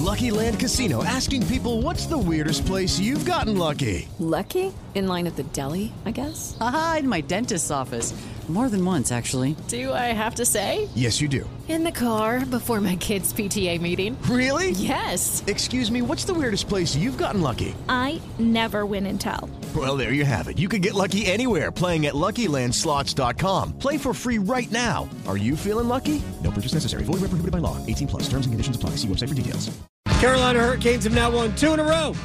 Lucky Land Casino, asking people, what's the weirdest place you've gotten lucky? Lucky? In line at the deli, I guess? Aha, in my dentist's office. More than once, actually. Do I have to say? Yes, you do. In the car before my kids' PTA meeting. Really? Yes. Excuse me, what's the weirdest place you've gotten lucky? I never win and tell. Well, there you have it. You can get lucky anywhere, playing at LuckyLandSlots.com. Play for free right now. Are you feeling lucky? No purchase necessary. Void where prohibited by law. 18 plus. Terms and conditions apply. See website for details. Carolina Hurricanes have now won 2 in a row.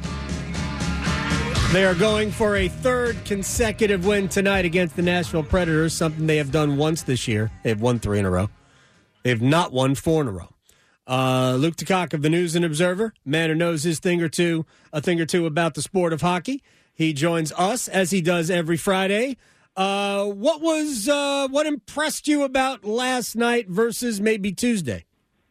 They are going for a third consecutive win tonight against the Nashville Predators, something they have done once this year. They've won 3 in a row. They have not won 4 in a row. Luke Takak of the News and Observer, man who knows a thing or two about the sport of hockey. He joins us as he does every Friday. What impressed you about last night versus maybe Tuesday?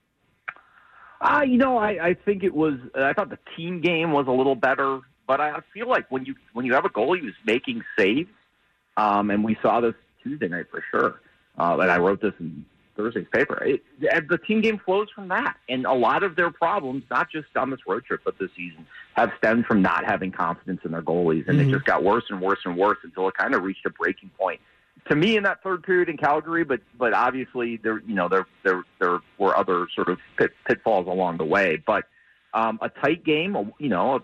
I think it was. I thought the team game was a little better, but I feel like when you have a goalie who's making saves, and we saw this Tuesday night for sure. And I wrote this in Thursday's paper. The team game flows from that, and a lot of their problems, not just on this road trip but this season, have stemmed from not having confidence in their goalies, and it just got worse and worse and worse until it kind of reached a breaking point. To me, in that third period in Calgary, but obviously there were other sort of pitfalls along the way. But a tight game, a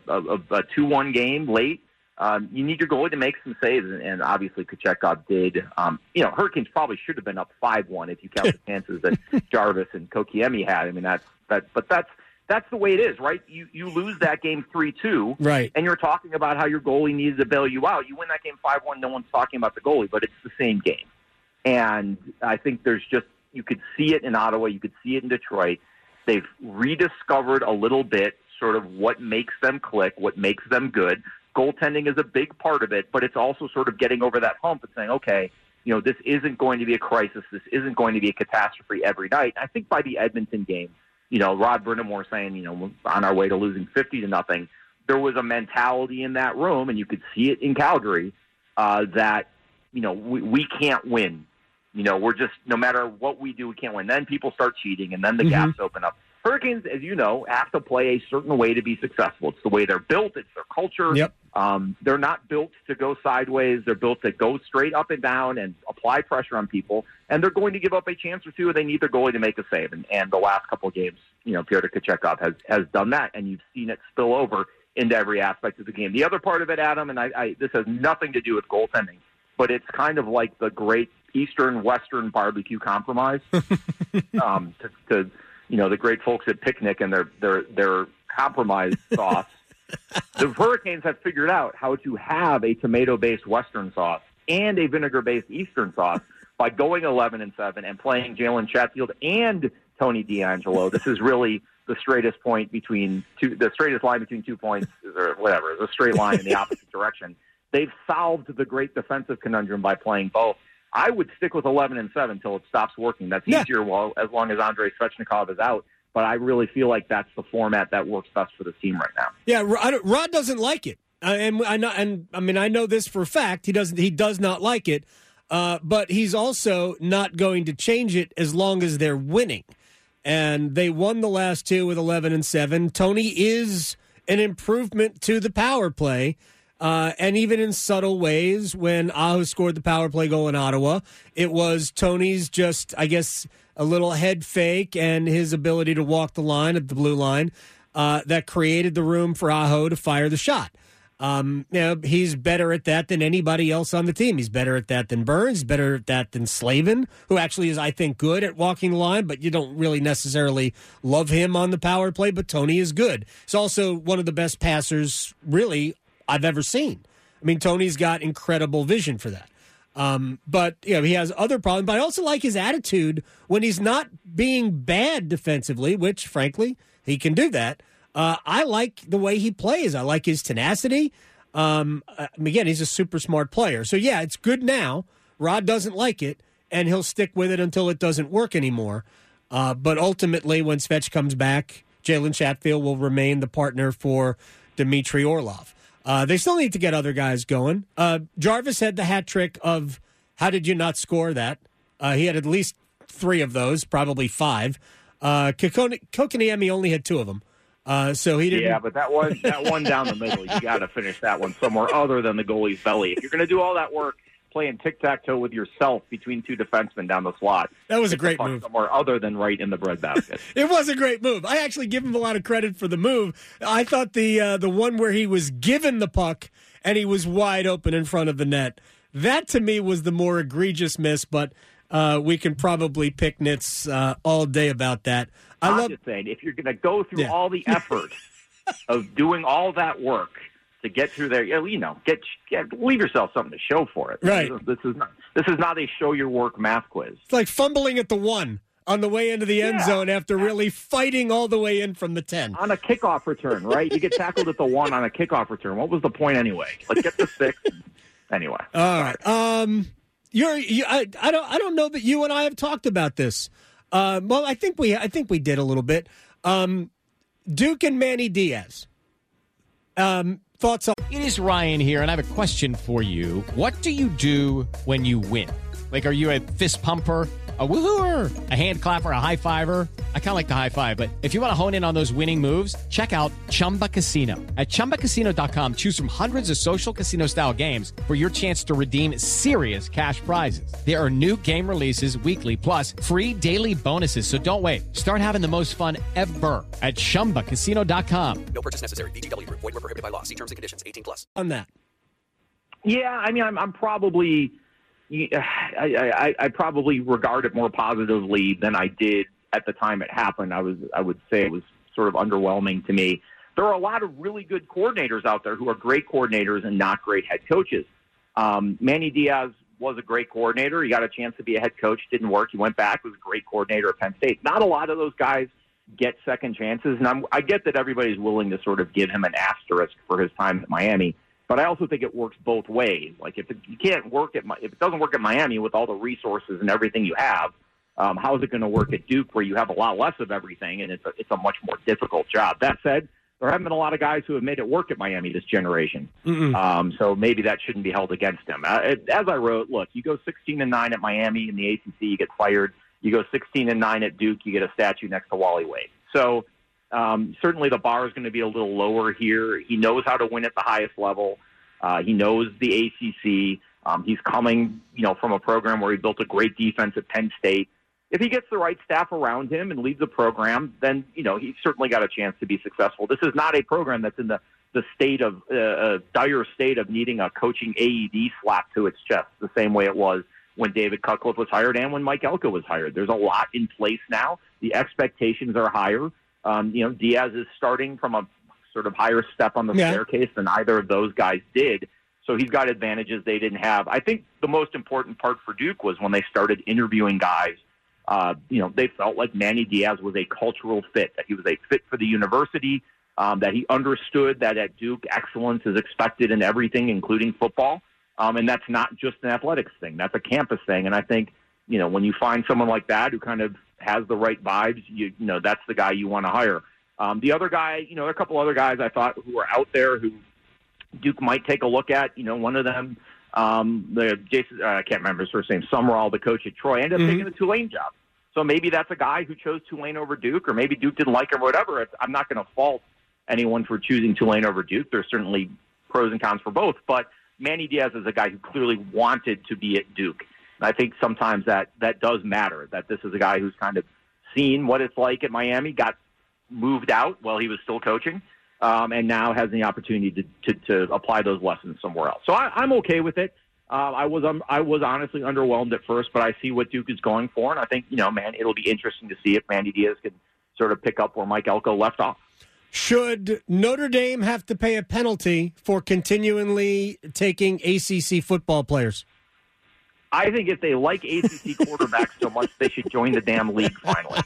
2-1 game late. You need your goalie to make some saves, and obviously Kochetkov did. Hurricanes probably should have been up 5-1 if you count the chances that Jarvis and Kokiemi had. I mean, that's the way it is, right? You lose that game 3-2, right? And you're talking about how your goalie needed to bail you out. You win that game 5-1, no one's talking about the goalie, but it's the same game. And I think you could see it in Ottawa, you could see it in Detroit. They've rediscovered a little bit sort of what makes them click, what makes them good. Goaltending is a big part of it, but it's also sort of getting over that hump and saying, okay, this isn't going to be a crisis. This isn't going to be a catastrophe every night. And I think by the Edmonton game, Rod Brindamore saying, on our way to losing 50-0, there was a mentality in that room, and you could see it in Calgary, that, we can't win. We're just, no matter what we do, we can't win. Then people start cheating, and then the gaps open up. Hurricanes, as you know, have to play a certain way to be successful. It's the way they're built. It's their culture. Yep. They're not built to go sideways. They're built to go straight up and down and apply pressure on people. And they're going to give up a chance or two, and they need their goalie to make a save. And the last couple of games, Pyotr Kochetkov has done that, and you've seen it spill over into every aspect of the game. The other part of it, Adam, and this has nothing to do with goaltending, but it's kind of like the great Eastern-Western barbecue compromise to the great folks at Picnic and their compromise sauce. The Hurricanes have figured out how to have a tomato-based Western sauce and a vinegar-based Eastern sauce by going 11-7 and playing Jalen Chatfield and Tony DeAngelo. This is really the straightest line between 2 points, or whatever, the straight line in the opposite direction. They've solved the great defensive conundrum by playing both. I would stick with 11-7 until it stops working. That's easier as long as Andrei Svechnikov is out. But I really feel like that's the format that works best for the team right now. Yeah, Rod doesn't like it, I know this for a fact. He does not like it, but he's also not going to change it as long as they're winning. And they won the last 2 with 11-7. Tony is an improvement to the power play. And even in subtle ways, when Aho scored the power play goal in Ottawa, it was Tony's just, I guess, a little head fake and his ability to walk the line at the blue line that created the room for Aho to fire the shot. He's better at that than anybody else on the team. He's better at that than Burns. He's better at that than Slavin, who actually is, I think, good at walking the line, but you don't really necessarily love him on the power play, but Tony is good. He's also one of the best passers, really, I've ever seen. I mean, Tony's got incredible vision for that. But he has other problems. But I also like his attitude when he's not being bad defensively, which, frankly, he can do that. I like the way he plays. I like his tenacity. Again, he's a super smart player. So, yeah, it's good now. Rod doesn't like it, and he'll stick with it until it doesn't work anymore. But ultimately, when Svech comes back, Jalen Chatfield will remain the partner for Dmitry Orlov. They still need to get other guys going. Jarvis had the hat trick of how did you not score that? He had at least 3 of those, probably 5. Kokoniemi only had 2 of them. So he didn't. Yeah, but that one down the middle, you got to finish that one somewhere other than the goalie's belly. If you're going to do all that work playing tic-tac-toe with yourself between two defensemen down the slot, that was a great move. Somewhere other than right in the breadbasket. It was a great move. I actually give him a lot of credit for the move. I thought the one where he was given the puck and he was wide open in front of the net, that to me was the more egregious miss, but we can probably pick nits all day about that. I'm just saying, if you're going to go through all the effort of doing all that work to get through there, leave yourself something to show for it. Right. This is not a show your work math quiz. It's like fumbling at the 1 on the way into the end zone after really fighting all the way in from the 10. On a kickoff return, right? You get tackled at the 1 on a kickoff return. What was the point anyway? Like, get the 6. Anyway. All right. I don't know that you and I have talked about this. Well, I think we did a little bit. Duke and Manny Diaz. Thoughts on? It is Ryan here, and I have a question for you. What do you do when you win? Like, are you a fist pumper, a woohooer, a hand clapper, a high fiver? I kind of like the high five, but if you want to hone in on those winning moves, check out Chumba Casino. At ChumbaCasino.com, choose from hundreds of social casino-style games for your chance to redeem serious cash prizes. There are new game releases weekly, plus free daily bonuses, so don't wait. Start having the most fun ever at ChumbaCasino.com. No purchase necessary. VGW. Void where prohibited by law. See terms and conditions. 18+. On that. Yeah, I mean, I'm probably... I probably regard it more positively than I did at the time it happened. I would say it was sort of underwhelming to me. There are a lot of really good coordinators out there who are great coordinators and not great head coaches. Manny Diaz was a great coordinator. He got a chance to be a head coach. Didn't work. He went back, was a great coordinator at Penn State. Not a lot of those guys get second chances, and I get that everybody's willing to sort of give him an asterisk for his time at Miami. But I also think it works both ways. Like if it doesn't work at Miami with all the resources and everything you have, how is it going to work at Duke where you have a lot less of everything and it's a much more difficult job? That said, there haven't been a lot of guys who have made it work at Miami this generation. So maybe that shouldn't be held against him. As I wrote, look, you go 16-9 at Miami in the ACC, you get fired. You go 16-9 at Duke, you get a statue next to Wally Wade. So certainly the bar is going to be a little lower here. He knows how to win at the highest level. He knows the ACC. He's coming, from a program where he built a great defense at Penn State. If he gets the right staff around him and leads a program, then, he's certainly got a chance to be successful. This is not a program that's in the state of dire state of needing a coaching AED slapped to its chest, the same way it was when David Cutcliffe was hired and when Mike Elko was hired. There's a lot in place now. The expectations are higher. Diaz is starting from a sort of higher step on the staircase than either of those guys did. So he's got advantages they didn't have. I think the most important part for Duke was when they started interviewing guys. They felt like Manny Diaz was a cultural fit, that he was a fit for the university, that he understood that at Duke excellence is expected in everything, including football. And that's not just an athletics thing. That's a campus thing. And I think, when you find someone like that who kind of has the right vibes, that's the guy you want to hire. The other guy, a couple other guys I thought who are out there who Duke might take a look at. One of them, Jason, I can't remember his first name, Summerall, the coach at Troy, ended up taking the Tulane job. So maybe that's a guy who chose Tulane over Duke, or maybe Duke didn't like him or whatever. I'm not going to fault anyone for choosing Tulane over Duke. There's certainly pros and cons for both. But Manny Diaz is a guy who clearly wanted to be at Duke. And I think sometimes that does matter, that this is a guy who's kind of seen what it's like at Miami, got moved out while he was still coaching, and now has the opportunity to apply those lessons somewhere else. So I'm okay with it. I was honestly underwhelmed at first, but I see what Duke is going for, and I think, it'll be interesting to see if Manny Diaz can sort of pick up where Mike Elko left off. Should Notre Dame have to pay a penalty for continually taking ACC football players? I think if they like ACC quarterbacks so much, they should join the damn league finally.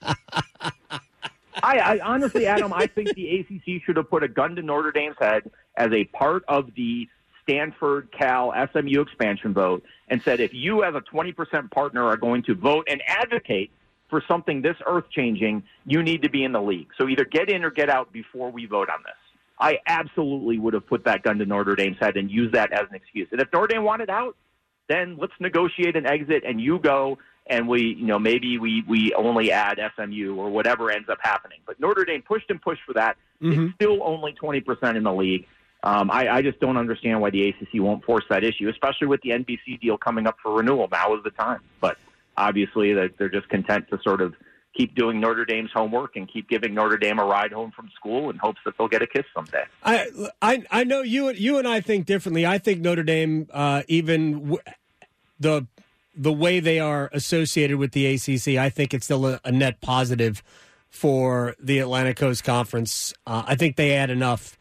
I honestly, Adam, I think the ACC should have put a gun to Notre Dame's head as a part of the Stanford, Cal, SMU expansion vote and said, if you as a 20% partner are going to vote and advocate for something this earth-changing, you need to be in the league. So either get in or get out before we vote on this. I absolutely would have put that gun to Notre Dame's head and used that as an excuse. And if Notre Dame wanted out, then let's negotiate an exit and you go and maybe we only add SMU or whatever ends up happening. But Notre Dame pushed and pushed for that. It's still only 20% in the league. I just don't understand why the ACC won't force that issue, especially with the NBC deal coming up for renewal. Now is the time. But obviously they're just content to sort of keep doing Notre Dame's homework and keep giving Notre Dame a ride home from school in hopes that they'll get a kiss someday. I know you and I think differently. I think Notre Dame, the way they are associated with the ACC, I think it's still a net positive for the Atlantic Coast Conference. I think they add enough.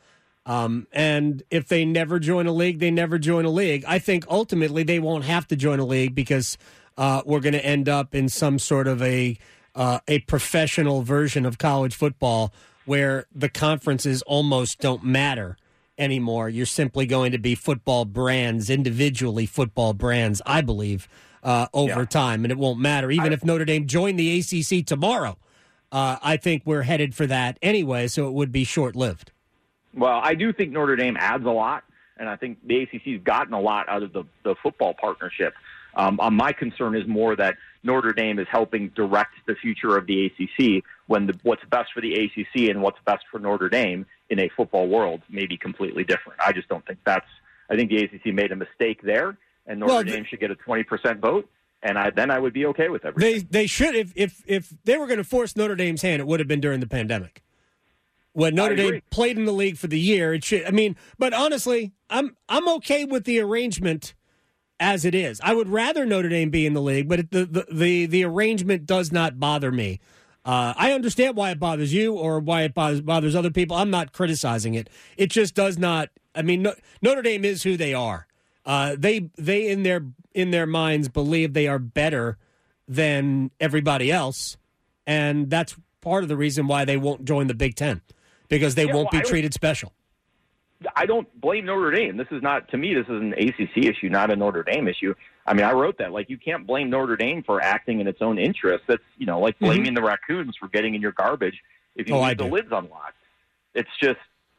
And if they never join a league, they never join a league. I think ultimately they won't have to join a league because we're going to end up in some sort of a professional version of college football where the conferences almost don't matter anymore. You're simply going to be football brands, individually football brands, I believe, over time, and it won't matter. Even if Notre Dame joined the ACC tomorrow, I think we're headed for that anyway, so it would be short-lived. Well, I do think Notre Dame adds a lot, and I think the ACC's gotten a lot out of the football partnership. My concern is more that Notre Dame is helping direct the future of the ACC when what's best for the ACC and what's best for Notre Dame in a football world may be completely different. I just don't think I think the ACC made a mistake there, and Notre Dame should get a 20% vote, and then I would be okay with everything. They should, if they were going to force Notre Dame's hand, it would have been during the pandemic. When Notre Dame played in the league for the year, it should. I mean, but honestly, I'm okay with the arrangement as it is. I would rather Notre Dame be in the league, but the arrangement does not bother me. I understand why it bothers you or why it bothers other people. I'm not criticizing it. It just does not. I mean, Notre Dame is who they are. They in their minds believe they are better than everybody else, and that's part of the reason why they won't join the Big Ten, because they won't be treated special. I don't blame Notre Dame. This is an ACC issue, not a Notre Dame issue. I mean, I wrote that. Like, you can't blame Notre Dame for acting in its own interest. That's, like blaming the Raccoons for getting in your garbage if you leave the lids unlocked. It's just,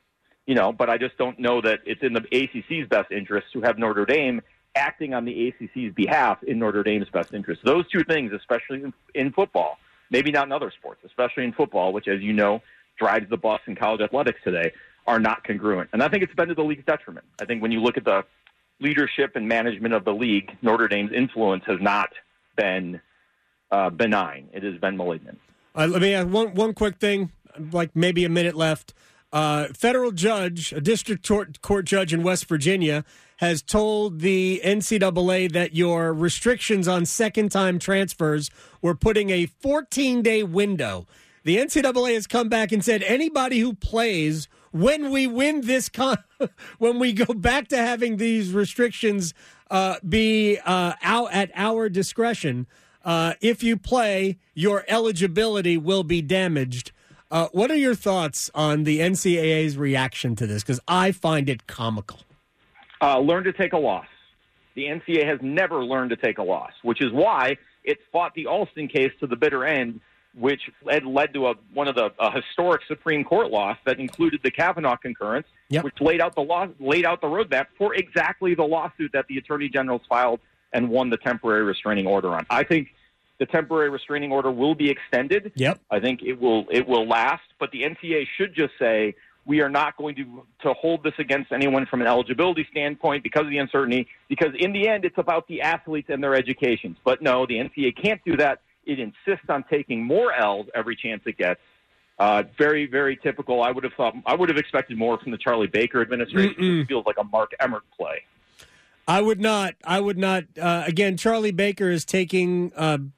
but I just don't know that it's in the ACC's best interest to have Notre Dame acting on the ACC's behalf in Notre Dame's best interest. Those two things, especially in football, maybe not in other sports, especially in football, which, as you know, drives the bus in college athletics today, are not congruent. And I think it's been to the league's detriment. I think when you look at the leadership and management of the league, Notre Dame's influence has not been benign. It has been malignant. Let me add one quick thing, like maybe a minute left. Federal judge, a district court judge in West Virginia, has told the NCAA that your restrictions on second-time transfers were putting a 14-day window. The NCAA has come back and said anybody who plays when we win this when we go back to having these restrictions be out at our discretion, if you play, your eligibility will be damaged. What are your thoughts on the NCAA's reaction to this? Because I find it comical. Learn to take a loss. The NCAA has never learned to take a loss, which is why it fought the Alston case to the bitter end, which had led to a historic Supreme Court loss that included the Kavanaugh concurrence, which laid out the roadmap for exactly the lawsuit that the Attorney General's filed and won the temporary restraining order on. I think the temporary restraining order will be extended. I think it will last, but the NCAA should just say, we are not going to hold this against anyone from an eligibility standpoint because of the uncertainty, because in the end, it's about the athletes and their educations. But no, the NCAA can't do that. It insists on taking more L's every chance it gets. Very, very typical. I would have expected more from the Charlie Baker administration. It feels like a Mark Emmert play. I would not. Again, Charlie Baker is taking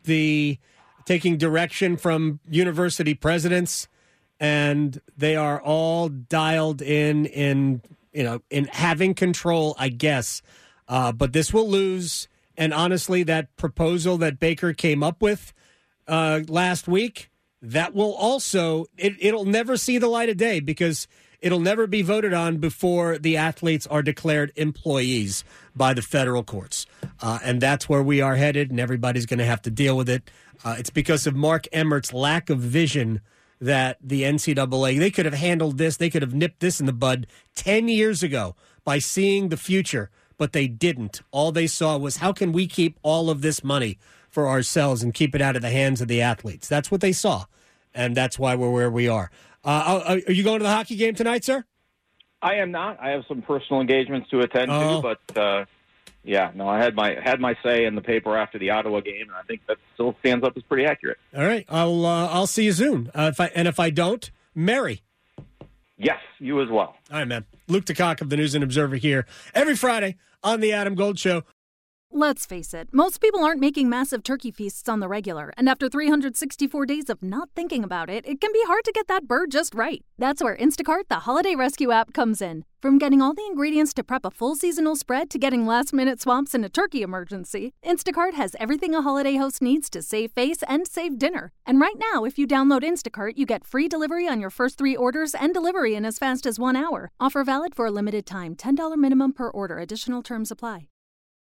direction from university presidents, and they are all dialed in having control, I guess. But this will lose. And honestly, that proposal that Baker came up with last week, that will also, it'll never see the light of day because it'll never be voted on before the athletes are declared employees by the federal courts. And that's where we are headed, and everybody's going to have to deal with it. It's because of Mark Emmert's lack of vision that the NCAA, they could have handled this, they could have nipped this in the bud 10 years ago by seeing the future, but they didn't. All they saw was, how can we keep all of this money for ourselves and keep it out of the hands of the athletes. That's what they saw, and that's why we're where we are. Are you going to the hockey game tonight, sir? I am not. I have some personal engagements to attend to, but I had my say in the paper after the Ottawa game, and I think that still stands up as pretty accurate. All right, I'll see you soon. If I don't, Mary. Yes, you as well. All right, man. Luke DeCock of the News and Observer here every Friday on the Adam Gold Show. Let's face it, most people aren't making massive turkey feasts on the regular, and after 364 days of not thinking about it, it can be hard to get that bird just right. That's where Instacart, the holiday rescue app, comes in. From getting all the ingredients to prep a full seasonal spread to getting last-minute swaps in a turkey emergency, Instacart has everything a holiday host needs to save face and save dinner. And right now, if you download Instacart, you get free delivery on your first 3 orders and delivery in as fast as 1 hour. Offer valid for a limited time. $10 minimum per order. Additional terms apply.